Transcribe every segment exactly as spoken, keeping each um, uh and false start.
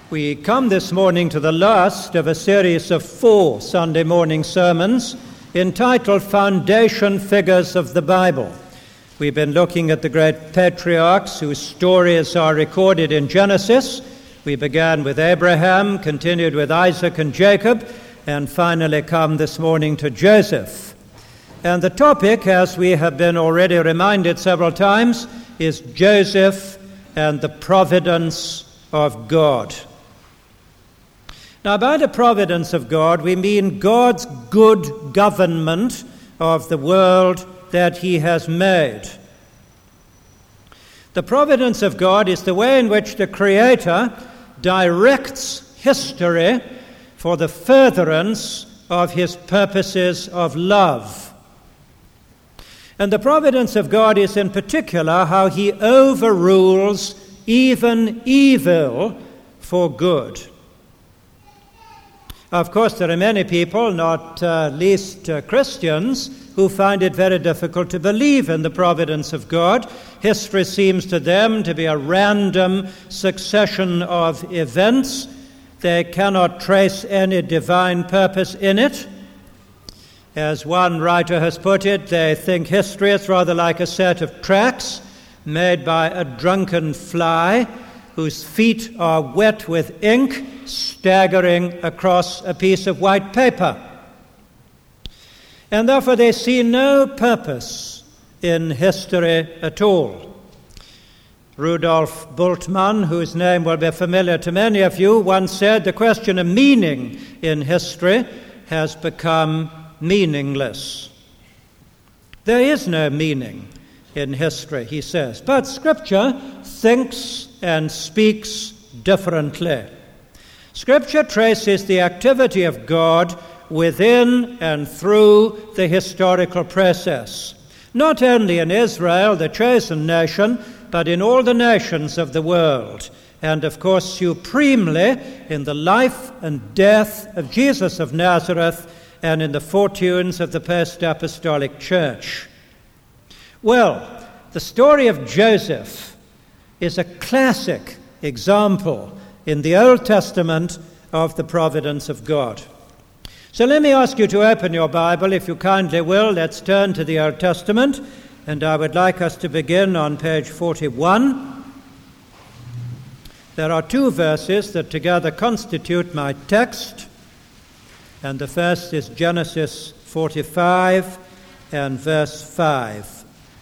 We come this morning to the last of a series of four Sunday morning sermons entitled Foundation Figures of the Bible. We've been looking at the great patriarchs whose stories are recorded in Genesis. We began with Abraham, continued with Isaac and Jacob, and finally come this morning to Joseph. And the topic, as we have been already reminded several times, is Joseph and the providence of God. Now, by the providence of God, we mean God's good government of the world that he has made. The providence of God is the way in which the Creator directs history for the furtherance of his purposes of love. And the providence of God is in particular how he overrules even evil for good. Of course, there are many people, not uh, least uh, Christians, who find it very difficult to believe in the providence of God. History seems to them to be a random succession of events. They cannot trace any divine purpose in it. As one writer has put it, they think history is rather like a set of tracks made by a drunken fly whose feet are wet with ink, staggering across a piece of white paper. And therefore they see no purpose in history at all. Rudolf Bultmann, whose name will be familiar to many of you, once said the question of meaning in history has become meaningless. There is no meaning in history, he says, but Scripture thinks and speaks differently. Scripture traces the activity of God within and through the historical process, not only in Israel, the chosen nation, but in all the nations of the world, and of course supremely in the life and death of Jesus of Nazareth and in the fortunes of the post-apostolic church. Well, the story of Joseph is a classic example in the Old Testament of the providence of God. So let me ask you to open your Bible, if you kindly will. Let's turn to the Old Testament, and I would like us to begin on page forty-one. There are two verses that together constitute my text, and the first is Genesis forty-five and verse five.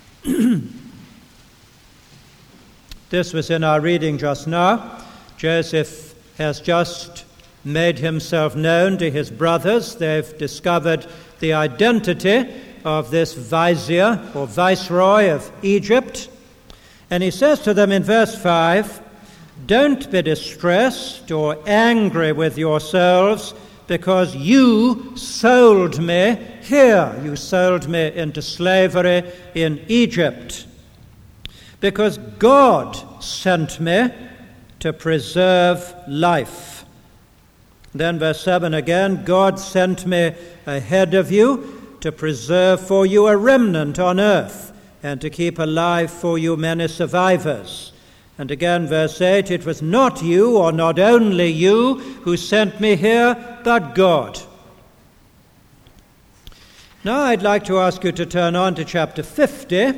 This was in our reading just now. Joseph has just made himself known to his brothers. They've discovered the identity of this vizier or viceroy of Egypt. And he says to them in verse five, "Don't be distressed or angry with yourselves, because you sold me here. You sold me into slavery in Egypt. Because God sent me to preserve life." Then verse seven again, "God sent me ahead of you to preserve for you a remnant on earth and to keep alive for you many survivors." And again verse eight, "It was not you or not only you who sent me here, but God." Now I'd like to ask you to turn on to chapter fifty.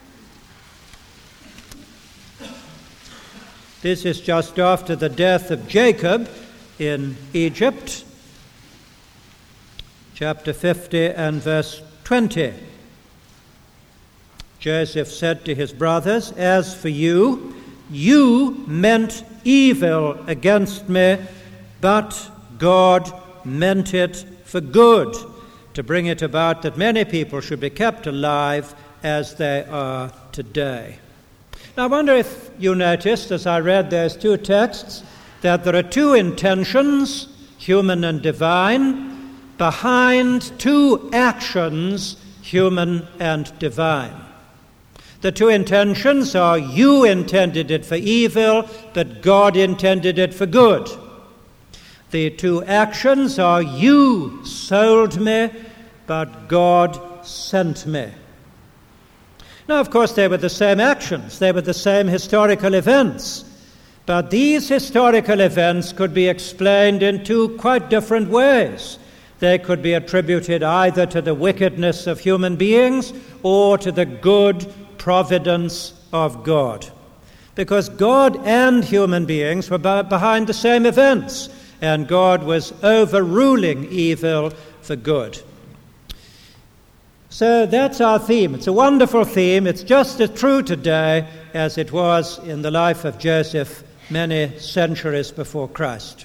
This is just after the death of Jacob in Egypt. Chapter fifty and verse twenty. Joseph said to his brothers, "As for you, you meant evil against me, but God meant it for good, to bring it about that many people should be kept alive as they are today." Now, I wonder if you noticed, as I read those two texts, that there are two intentions, human and divine, behind two actions, human and divine. The two intentions are, you intended it for evil, but God intended it for good. The two actions are, you sold me, but God sent me. Now, of course, they were the same actions. They were the same historical events. But these historical events could be explained in two quite different ways. They could be attributed either to the wickedness of human beings or to the good providence of God. Because God and human beings were behind the same events, and God was overruling evil for good. So that's our theme. It's a wonderful theme. It's just as true today as it was in the life of Joseph many centuries before Christ.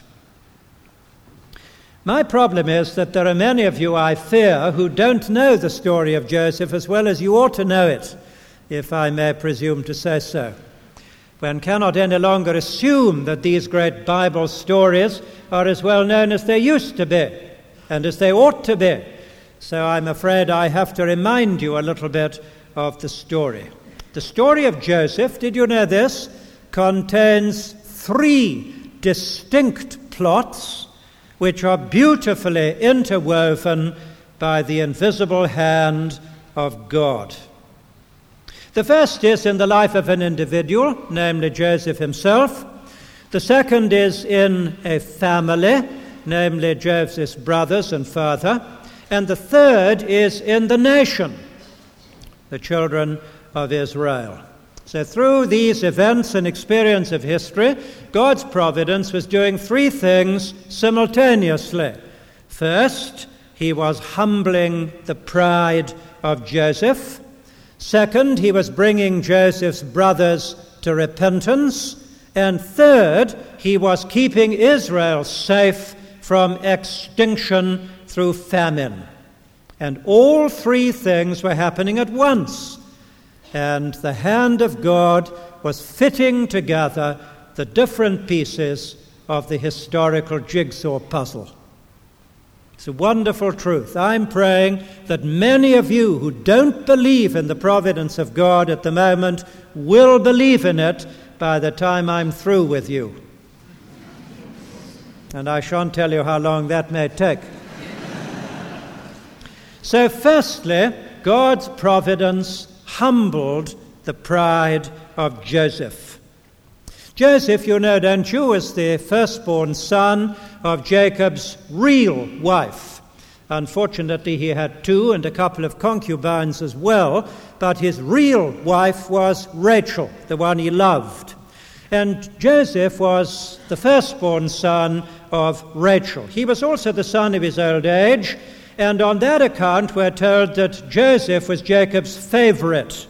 My problem is that there are many of you, I fear, who don't know the story of Joseph as well as you ought to know it, if I may presume to say so. One cannot any longer assume that these great Bible stories are as well known as they used to be and as they ought to be. So I'm afraid I have to remind you a little bit of the story. The story of Joseph, did you know this, contains three distinct plots which are beautifully interwoven by the invisible hand of God. The first is in the life of an individual, namely Joseph himself. The second is in a family, namely Joseph's brothers and father. And the third is in the nation, the children of Israel. So through these events and experience of history, God's providence was doing three things simultaneously. First, he was humbling the pride of Joseph. Second, he was bringing Joseph's brothers to repentance. And third, he was keeping Israel safe from extinction through famine. And all three things were happening at once. And the hand of God was fitting together the different pieces of the historical jigsaw puzzle. It's a wonderful truth. I'm praying that many of you who don't believe in the providence of God at the moment will believe in it by the time I'm through with you. And I shan't tell you how long that may take. So firstly, God's providence humbled the pride of Joseph. Joseph, you know, don't you, was the firstborn son of Jacob's real wife. Unfortunately, he had two and a couple of concubines as well, but his real wife was Rachel, the one he loved. And Joseph was the firstborn son of Rachel. He was also the son of his old age, and on that account we're told that Joseph was Jacob's favorite.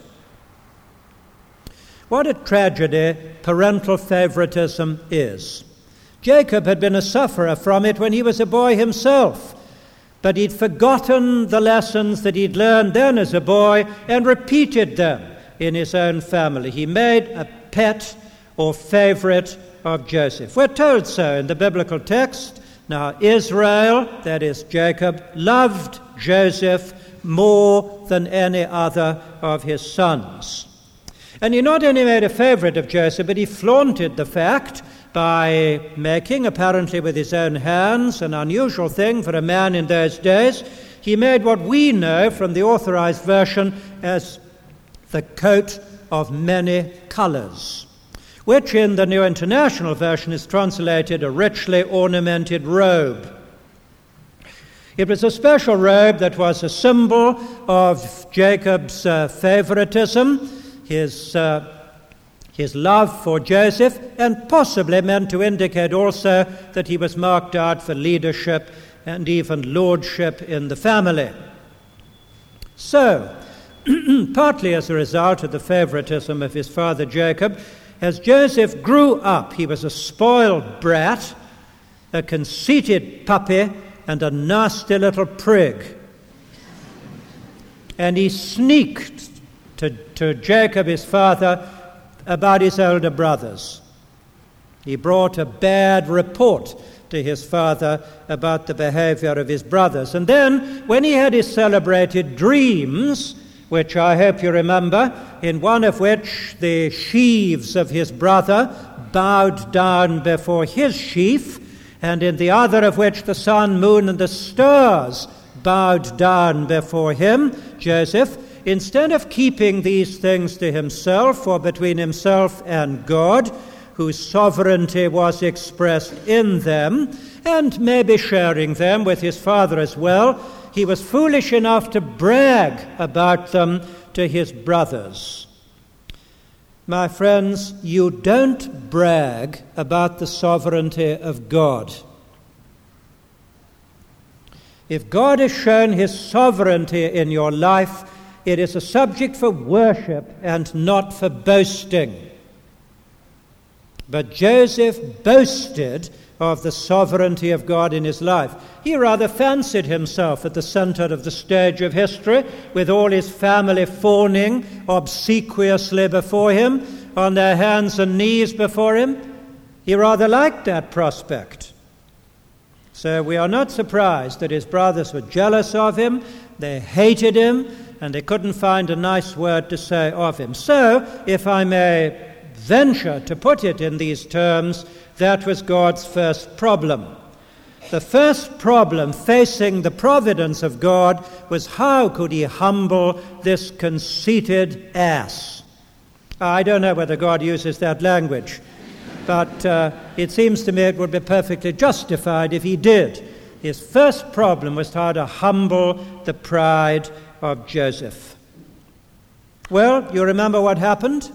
What a tragedy parental favoritism is. Jacob had been a sufferer from it when he was a boy himself, but he'd forgotten the lessons that he'd learned then as a boy and repeated them in his own family. He made a pet or favorite of Joseph. We're told so in the biblical text. Now Israel, that is Jacob, loved Joseph more than any other of his sons. And he not only made a favorite of Joseph, but he flaunted the fact by making, apparently with his own hands, an unusual thing for a man in those days. He made what we know from the Authorized Version as the coat of many colors, which in the New International Version is translated a richly ornamented robe. It was a special robe that was a symbol of Jacob's uh, favoritism, his, uh, his love for Joseph, and possibly meant to indicate also that he was marked out for leadership and even lordship in the family. So, partly as a result of the favoritism of his father Jacob, as Joseph grew up, he was a spoiled brat, a conceited puppy, and a nasty little prig. And he sneaked to, to Jacob, his father, about his older brothers. He brought a bad report to his father about the behavior of his brothers. And then, when he had his celebrated dreams, which I hope you remember, in one of which the sheaves of his brother bowed down before his sheaf, and in the other of which the sun, moon, and the stars bowed down before him, Joseph, instead of keeping these things to himself or between himself and God, whose sovereignty was expressed in them, and maybe sharing them with his father as well, he was foolish enough to brag about them to his brothers. My friends, you don't brag about the sovereignty of God. If God has shown his sovereignty in your life, it is a subject for worship and not for boasting. But Joseph boasted of the sovereignty of God in his life. He rather fancied himself at the center of the stage of history, with all his family fawning obsequiously before him, on their hands and knees before him. He rather liked that prospect. So we are not surprised that his brothers were jealous of him, they hated him, and they couldn't find a nice word to say of him. So, if I may venture to put it in these terms, that was God's first problem. The first problem facing the providence of God was, how could he humble this conceited ass? I don't know whether God uses that language, but uh, it seems to me it would be perfectly justified if he did. His first problem was how to humble the pride of Joseph. Well, you remember what happened?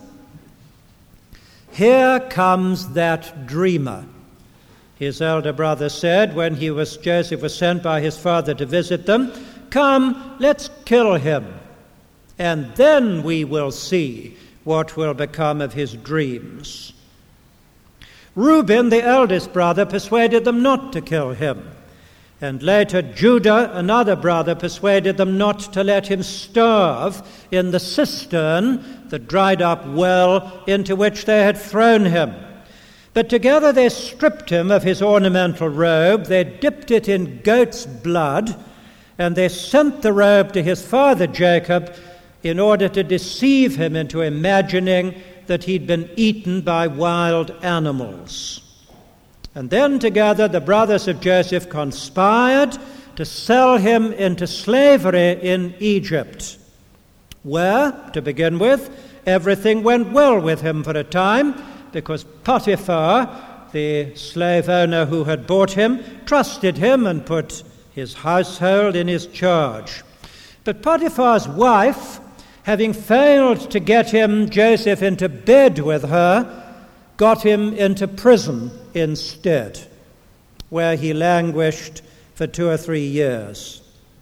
Here comes that dreamer. His elder brother said when he was Joseph was sent by his father to visit them, "Come, let's kill him, and then we will see what will become of his dreams." Reuben, the eldest brother, persuaded them not to kill him. And later Judah, another brother, persuaded them not to let him starve in the cistern, the dried-up well into which they had thrown him. But together they stripped him of his ornamental robe, they dipped it in goat's blood, and they sent the robe to his father Jacob in order to deceive him into imagining that he'd been eaten by wild animals. And then together the brothers of Joseph conspired to sell him into slavery in Egypt, where, to begin with, everything went well with him for a time, because Potiphar, the slave owner who had bought him, trusted him and put his household in his charge. But Potiphar's wife, having failed to get him, Joseph, into bed with her, got him into prison instead, where he languished for two or three years.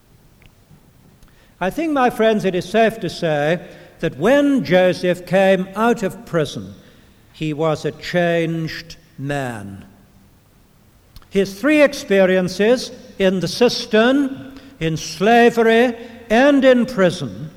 I think, my friends, it is safe to say that when Joseph came out of prison, he was a changed man. His three experiences in the cistern, in slavery, and in prison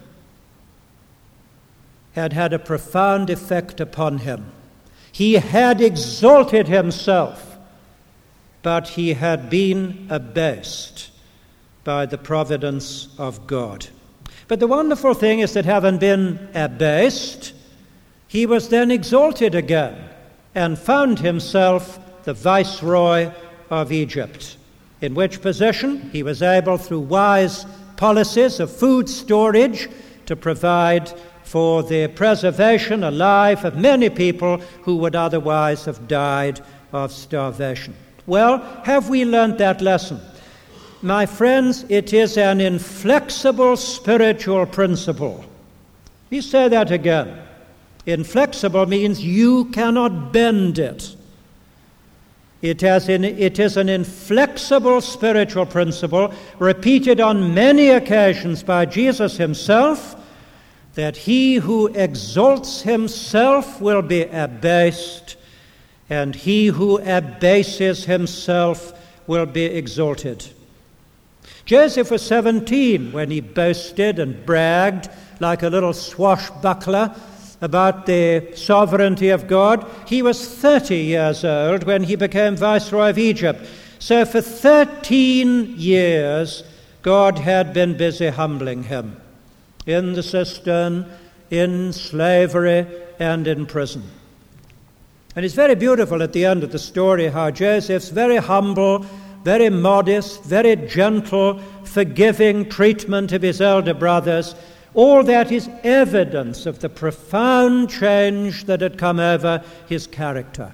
had had a profound effect upon him. He had exalted himself, but he had been abased by the providence of God. But the wonderful thing is that, having been abased, he was then exalted again and found himself the viceroy of Egypt, in which position he was able, through wise policies of food storage, to provide for the preservation alive of many people who would otherwise have died of starvation. Well, have we learned that lesson? My friends, it is an inflexible spiritual principle. Let me say that again. Inflexible means you cannot bend it. It, has in, it is an inflexible spiritual principle repeated on many occasions by Jesus himself, that he who exalts himself will be abased, and he who abases himself will be exalted. Joseph was seventeen when he boasted and bragged like a little swashbuckler about the sovereignty of God. He was thirty years old when he became viceroy of Egypt. So for thirteen years, God had been busy humbling him, in the cistern, in slavery, and in prison. And it's very beautiful at the end of the story how Joseph's very humble, very modest, very gentle, forgiving treatment of his elder brothers All that is evidence of the profound change that had come over his character.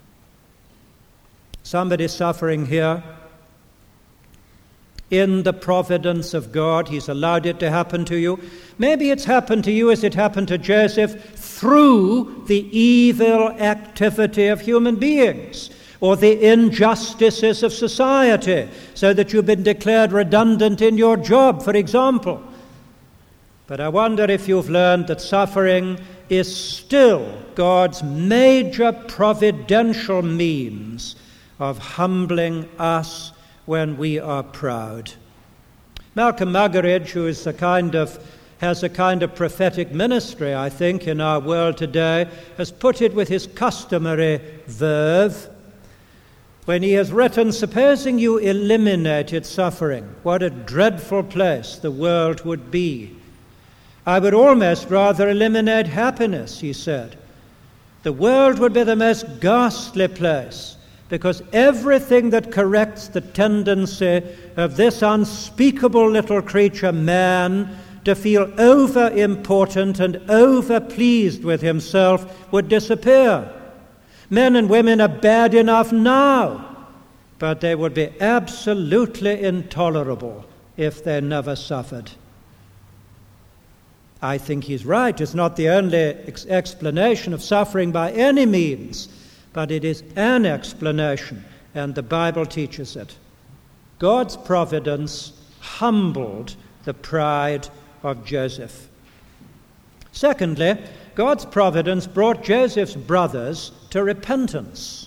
Somebody suffering here. In the providence of God, he's allowed it to happen to you. Maybe it's happened to you as it happened to Joseph through the evil activity of human beings or the injustices of society, so that you've been declared redundant in your job, for example. But I wonder if you've learned that suffering is still God's major providential means of humbling us when we are proud. Malcolm Muggeridge, who is a kind of, has a kind of prophetic ministry, I think, in our world today, has put it with his customary verve when he has written, "Supposing you eliminated suffering, what a dreadful place the world would be. I would almost rather eliminate happiness," he said. "The world would be the most ghastly place, because everything that corrects the tendency of this unspeakable little creature, man, to feel over-important and over-pleased with himself would disappear. Men and women are bad enough now, but they would be absolutely intolerable if they never suffered." I think he's right. It's not the only ex- explanation of suffering by any means, but it is an explanation, and the Bible teaches it. God's providence humbled the pride of Joseph. Secondly, God's providence brought Joseph's brothers to repentance.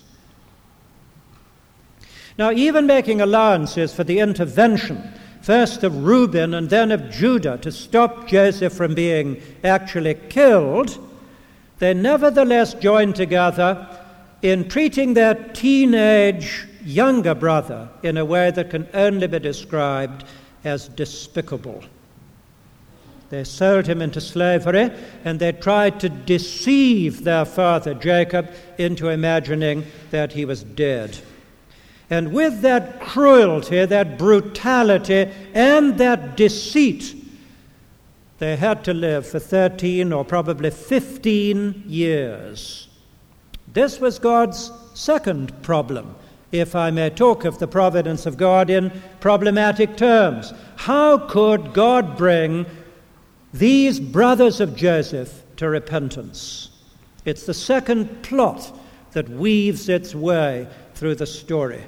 Now, even making allowances for the intervention, first of Reuben and then of Judah, to stop Joseph from being actually killed, they nevertheless joined together in treating their teenage younger brother in a way that can only be described as despicable. They sold him into slavery, and they tried to deceive their father Jacob into imagining that he was dead. And with that cruelty, that brutality, and that deceit, they had to live for thirteen or probably fifteen years. This was God's second problem, if I may talk of the providence of God in problematic terms. How could God bring these brothers of Joseph to repentance? It's the second plot that weaves its way through the story.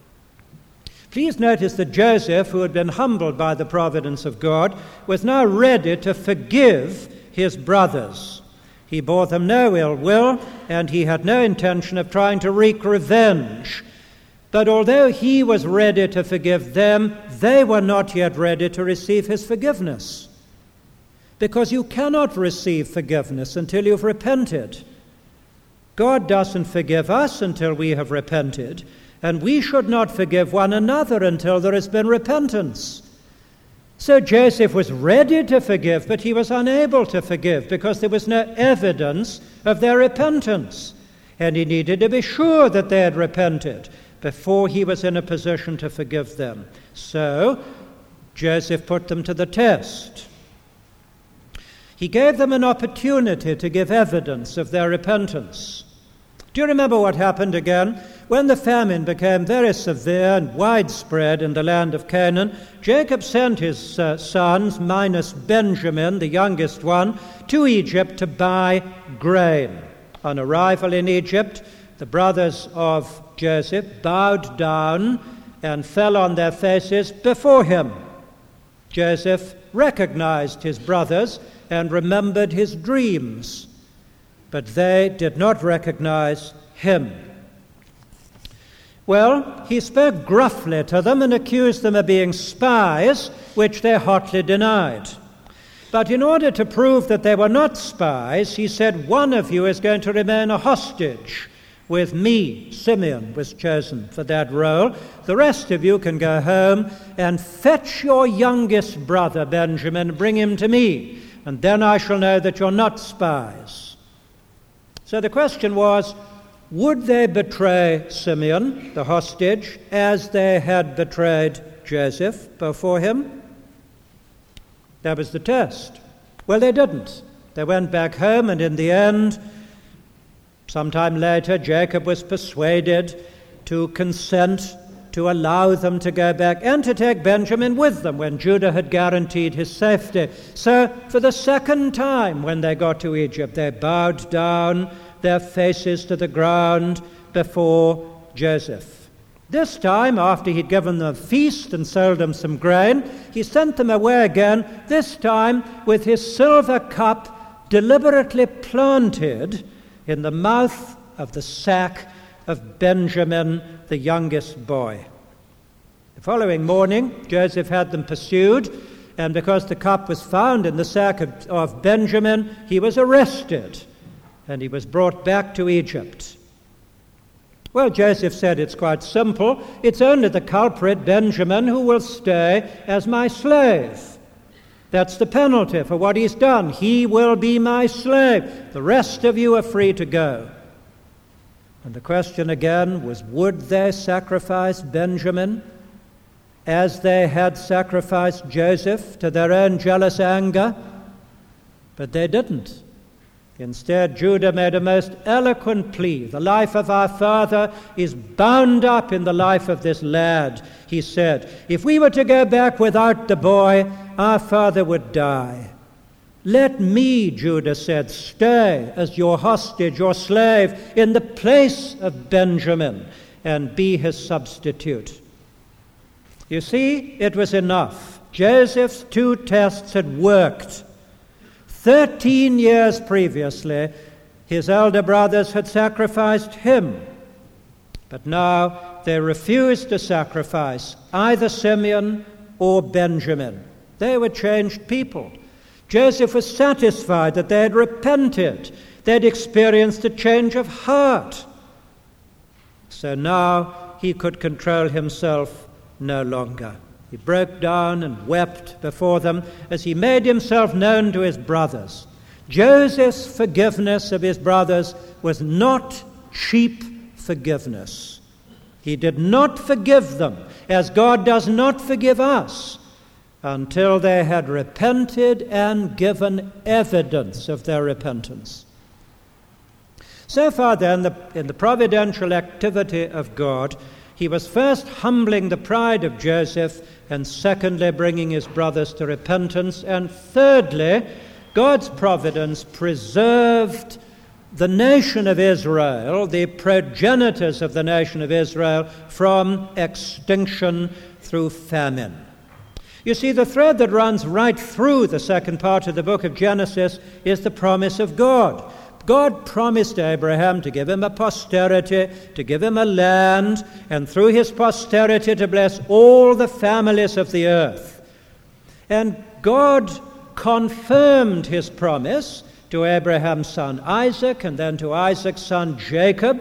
Please notice that Joseph, who had been humbled by the providence of God, was now ready to forgive his brothers. He bore them no ill will, and he had no intention of trying to wreak revenge. But although he was ready to forgive them, they were not yet ready to receive his forgiveness. Because you cannot receive forgiveness until you've repented. God doesn't forgive us until we have repented, and we should not forgive one another until there has been repentance. So Joseph was ready to forgive, but he was unable to forgive because there was no evidence of their repentance. And he needed to be sure that they had repented before he was in a position to forgive them. So Joseph put them to the test. He gave them an opportunity to give evidence of their repentance. Do you remember what happened again? When the famine became very severe and widespread in the land of Canaan, Jacob sent his uh, sons, minus Benjamin, the youngest one, to Egypt to buy grain. On arrival in Egypt, the brothers of Joseph bowed down and fell on their faces before him. Joseph recognized his brothers and remembered his dreams, but they did not recognize him. Well, he spoke gruffly to them and accused them of being spies, which they hotly denied. But in order to prove that they were not spies, he said, "One of you is going to remain a hostage with me." Simeon was chosen for that role. "The rest of you can go home and fetch your youngest brother, Benjamin, and bring him to me, and then I shall know that you're not spies." So the question was, would they betray Simeon, the hostage, as they had betrayed Joseph before him? That was the test. Well, they didn't. They went back home, and in the end, sometime later, Jacob was persuaded to consent to allow them to go back and to take Benjamin with them when Judah had guaranteed his safety. So, for the second time when they got to Egypt, they bowed down their faces to the ground before Joseph. This time, after he'd given them a feast and sold them some grain, he sent them away again, this time with his silver cup deliberately planted in the mouth of the sack of Benjamin, the youngest boy. The following morning, Joseph had them pursued, and because the cup was found in the sack of, of Benjamin, he was arrested, and he was brought back to Egypt. Well, Joseph said, it's quite simple. It's only the culprit, Benjamin, who will stay as my slave. That's the penalty for what he's done. He will be my slave. The rest of you are free to go. And the question again was, would they sacrifice Benjamin as they had sacrificed Joseph to their own jealous anger? But they didn't. Instead, Judah made a most eloquent plea. The life of our father is bound up in the life of this lad, he said. If we were to go back without the boy, our father would die. Let me, Judah said, stay as your hostage, your slave, in the place of Benjamin, and be his substitute. You see, it was enough. Joseph's two tests had worked. Thirteen years previously, his elder brothers had sacrificed him. But now they refused to sacrifice either Simeon or Benjamin. They were changed people. Joseph was satisfied that they had repented. They had experienced a change of heart. So now he could control himself no longer. He broke down and wept before them as he made himself known to his brothers. Joseph's forgiveness of his brothers was not cheap forgiveness. He did not forgive them as God does not forgive us until they had repented and given evidence of their repentance. So far then, the, in the providential activity of God, he was first humbling the pride of Joseph, and secondly, bringing his brothers to repentance, and thirdly, God's providence preserved the nation of Israel, the progenitors of the nation of Israel, from extinction through famine. You see, the thread that runs right through the second part of the book of Genesis is the promise of God. God promised Abraham to give him a posterity, to give him a land, and through his posterity to bless all the families of the earth. And God confirmed his promise to Abraham's son Isaac, and then to Isaac's son Jacob.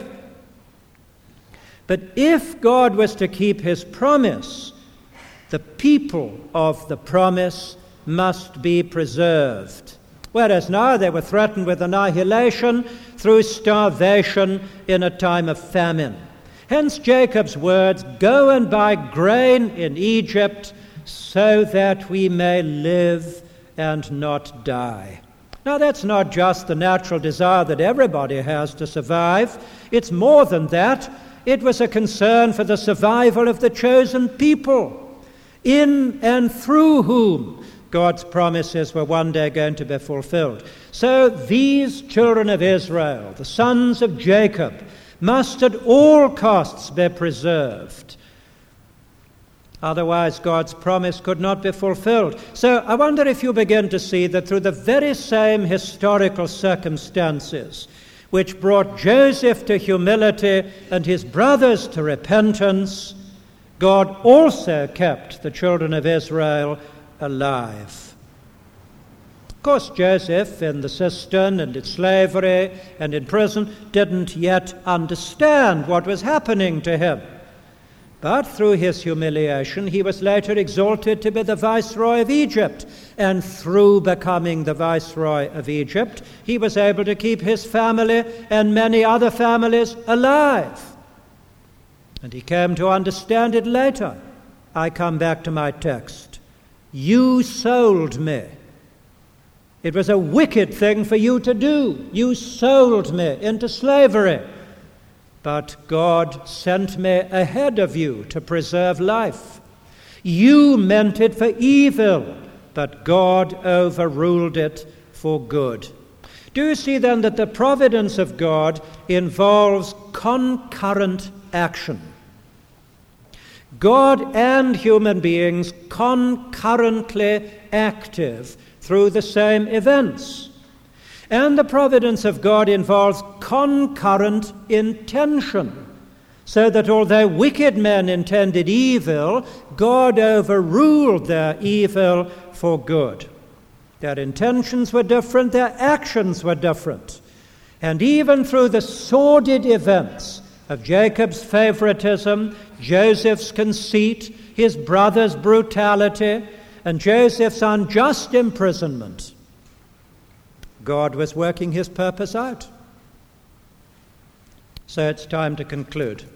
But if God was to keep his promise, the people of the promise must be preserved. Whereas now they were threatened with annihilation through starvation in a time of famine. Hence Jacob's words, "Go and buy grain in Egypt so that we may live and not die." Now that's not just the natural desire that everybody has to survive. It's more than that. It was a concern for the survival of the chosen people, in and through whom God's promises were one day going to be fulfilled. So these children of Israel, the sons of Jacob, must at all costs be preserved. Otherwise, God's promise could not be fulfilled. So I wonder if you begin to see that through the very same historical circumstances which brought Joseph to humility and his brothers to repentance, God also kept the children of Israel alive. Of course, Joseph, in the cistern and in slavery and in prison, didn't yet understand what was happening to him. But through his humiliation, he was later exalted to be the viceroy of Egypt. And through becoming the viceroy of Egypt, he was able to keep his family and many other families alive. And he came to understand it later. I come back to my text. You sold me, It was a wicked thing for you to do. You sold me into slavery. But God sent me ahead of you to preserve life. You meant it for evil, but God overruled it for good. Do you see then that the providence of God involves concurrent action? God and human beings concurrently active through the same events. And the providence of God involves concurrent intention, so that although wicked men intended evil, God overruled their evil for good. Their intentions were different, their actions were different. And even through the sordid events of Jacob's favoritism, Joseph's conceit, his brother's brutality, and Joseph's unjust imprisonment, God was working his purpose out. So it's time to conclude.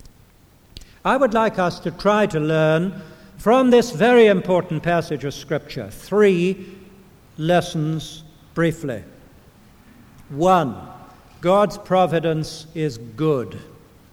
I would like us to try to learn from this very important passage of Scripture three lessons briefly. One, God's providence is good.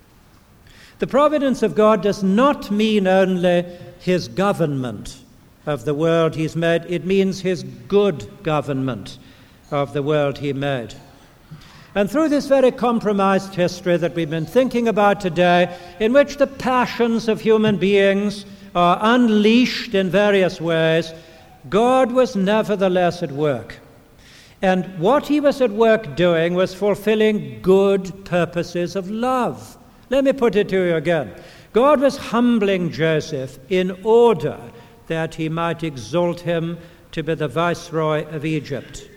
The providence of God does not mean only his government of the world he's made. It means his good government of the world he made. And through this very compromised history that we've been thinking about today, in which the passions of human beings are unleashed in various ways, God was nevertheless at work. And what he was at work doing was fulfilling good purposes of love. Let me put it to you again. God was humbling Joseph in order that he might exalt him to be the viceroy of Egypt.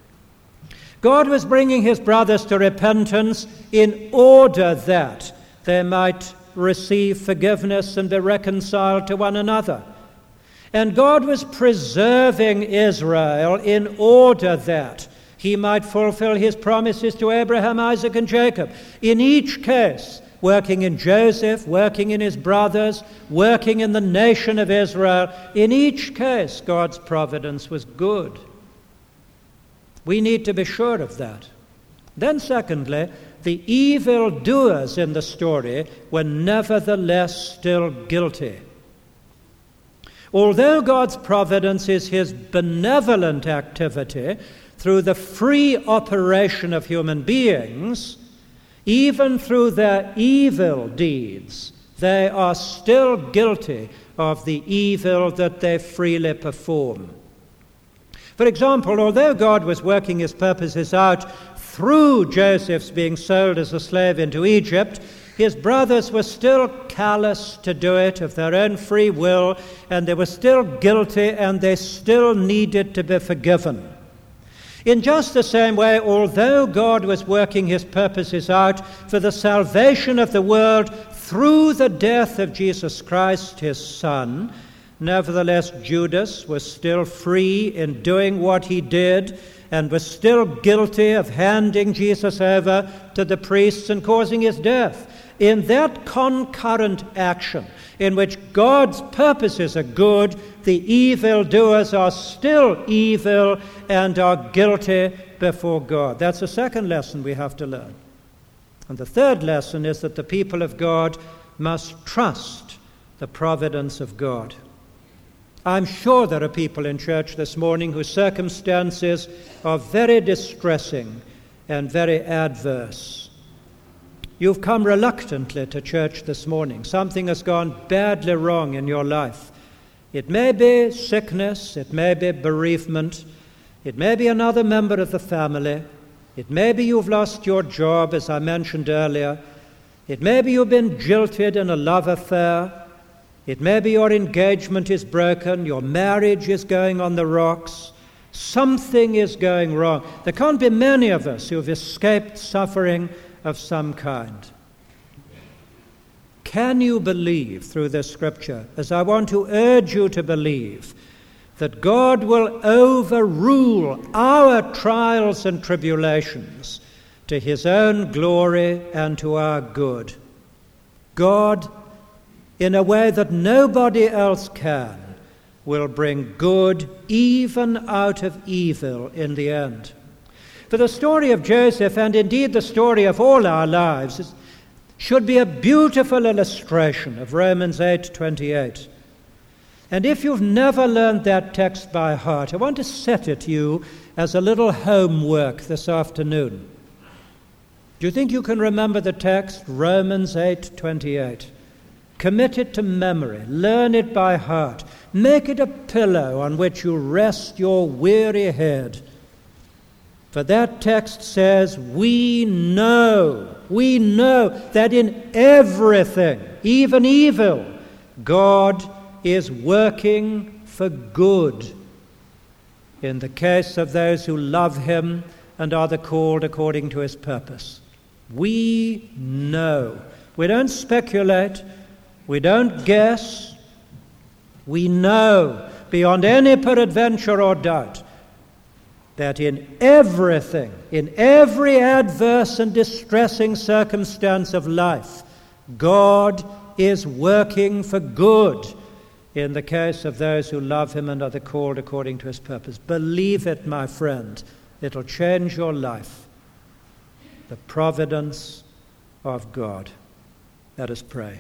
God was bringing his brothers to repentance in order that they might receive forgiveness and be reconciled to one another. And God was preserving Israel in order that he might fulfill his promises to Abraham, Isaac, and Jacob. In each case, working in Joseph, working in his brothers, working in the nation of Israel, in each case, God's providence was good. We need to be sure of that. Then secondly, the evildoers in the story were nevertheless still guilty. Although God's providence is his benevolent activity through the free operation of human beings, even through their evil deeds, they are still guilty of the evil that they freely perform. For example, although God was working his purposes out through Joseph's being sold as a slave into Egypt, his brothers were still callous to do it of their own free will, and they were still guilty, and they still needed to be forgiven. In just the same way, although God was working his purposes out for the salvation of the world through the death of Jesus Christ, his Son, nevertheless, Judas was still free in doing what he did and was still guilty of handing Jesus over to the priests and causing his death. In that concurrent action, in which God's purposes are good, the evildoers are still evil and are guilty before God. That's the second lesson we have to learn. And the third lesson is that the people of God must trust the providence of God. I'm sure there are people in church this morning whose circumstances are very distressing and very adverse. You've come reluctantly to church this morning. Something has gone badly wrong in your life. It may be sickness, it may be bereavement, it may be another member of the family, it may be you've lost your job, as I mentioned earlier, it may be you've been jilted in a love affair, it may be your engagement is broken, your marriage is going on the rocks, something is going wrong. There can't be many of us who have escaped suffering of some kind. Can you believe through this scripture, as I want to urge you to believe, that God will overrule our trials and tribulations to his own glory and to our good? God, in a way that nobody else can, will bring good even out of evil in the end. For the story of Joseph, and indeed the story of all our lives, should be a beautiful illustration of Romans eight twenty-eight. And if you've never learned that text by heart, I want to set it to you as a little homework this afternoon. Do you think you can remember the text, Romans eight twenty-eight? Commit it to memory. Learn it by heart. Make it a pillow on which you rest your weary head. For that text says, we know, we know that in everything, even evil, God is working for good in the case of those who love him and are the called according to his purpose. We know. We don't speculate. We don't guess. We know beyond any peradventure or doubt that in everything, in every adverse and distressing circumstance of life, God is working for good in the case of those who love him and are the called according to his purpose. Believe it, my friend. It'll change your life. The providence of God. Let us pray.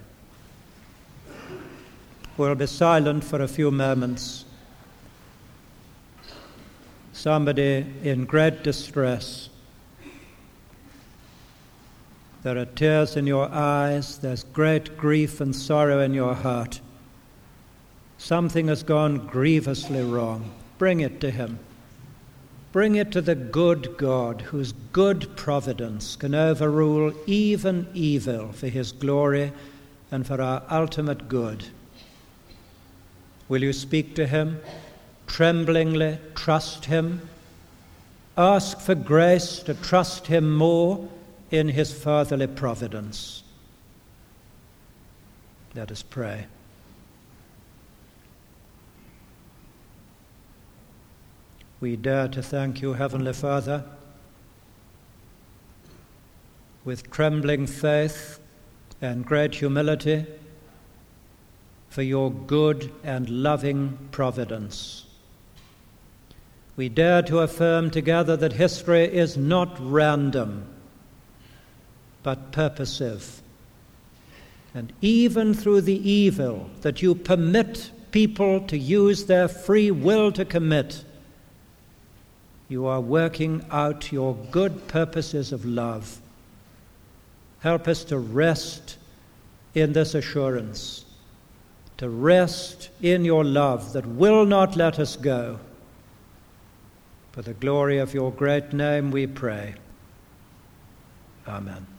We'll be silent for a few moments. Somebody in great distress. There are tears in your eyes. There's great grief and sorrow in your heart. Something has gone grievously wrong. Bring it to him. Bring it to the good God, whose good providence can overrule even evil for his glory and for our ultimate good. Will you speak to him? Tremblingly trust him. Ask for grace to trust him more in his fatherly providence. Let us pray. We dare to thank you, Heavenly Father, with trembling faith and great humility, for your good and loving providence. We dare to affirm together that history is not random, but purposive. And even through the evil that you permit people to use their free will to commit, you are working out your good purposes of love. Help us to rest in this assurance, to rest in your love that will not let us go. For the glory of your great name we pray. Amen.